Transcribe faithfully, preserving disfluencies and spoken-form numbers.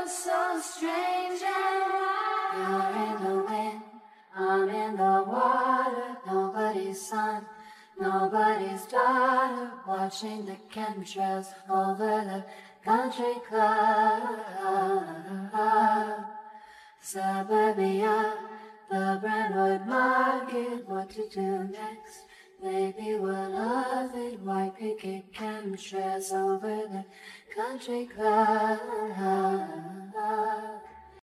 feels so strange and wild. You're in the wind, I'm in the water. Nobody's son, nobody's daughter. Watching the chemtrails over the country club. Suburbia, the Brentwood Market. What to do next? Baby, we'll love it. White picket chemtrails over the country club.